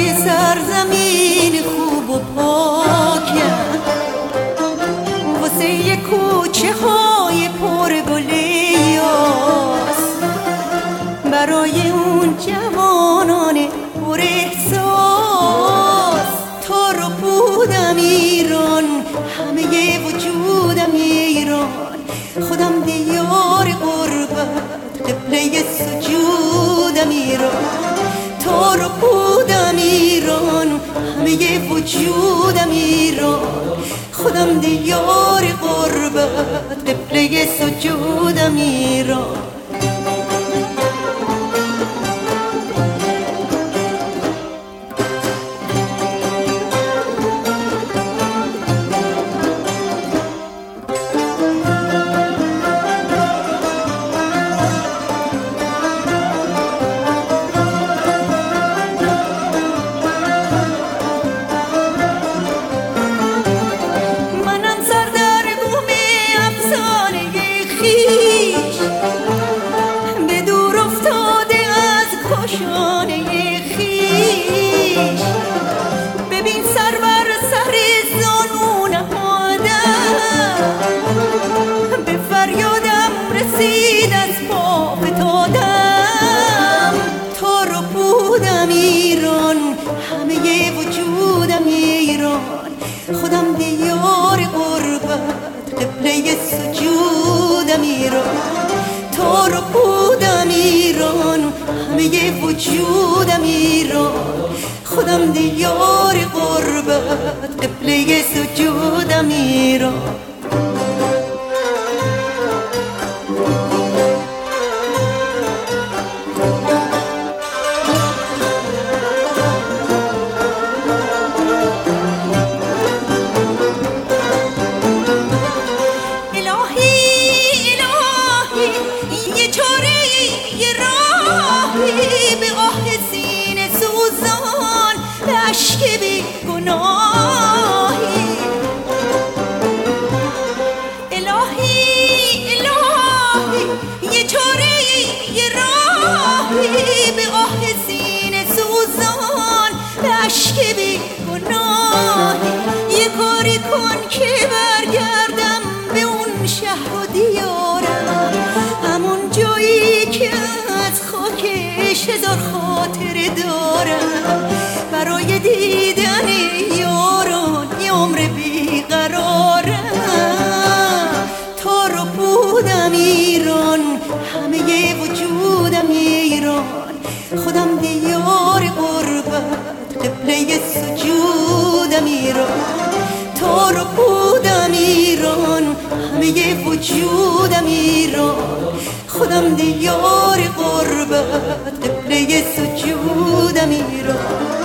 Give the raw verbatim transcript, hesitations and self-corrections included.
سرزمین خوب و پاکم، واسه کوچه های پر گل یاس، برای اون جوانان پر احساس. تو رو بودم ایران، همه وجودم ایران، خودم دیار غربت، قبله سجودم ایران. تو رو بودم ایران، همه وجودم ایران، خودم دیار غربت، قبله سجودم ایران. ببین سر بر سر زانو نهادم، به فریادم رسید از پا فتادم. تو رو بودم ایران، همه وجودم ایران، خودم دیار غربت، قبله سجودم ایران. تو رو بودم ایران، همه وجودم ایران، خودم دیار غربت، قبله سجودم ایران. به آه سینه سوزان، به اشک بی گناهی. الهی الهی یه چاره یه راهی، به آه سینه سوزان، به اشک بی گناهی. یه کاری کن که برگردم به اون شهر و دیارم، همون جایی که از خاکش هزار خاطره دارم. برای دیدن یاران یه عمر بیقرارم. تو رو بودم ایران، همه وجودم ایران، خودم دیار غربت، قبله سجودم ایران. تو رو بودم ایران، همه وجودم ایران، خودم دیار غربت، قبله سجودم ایران.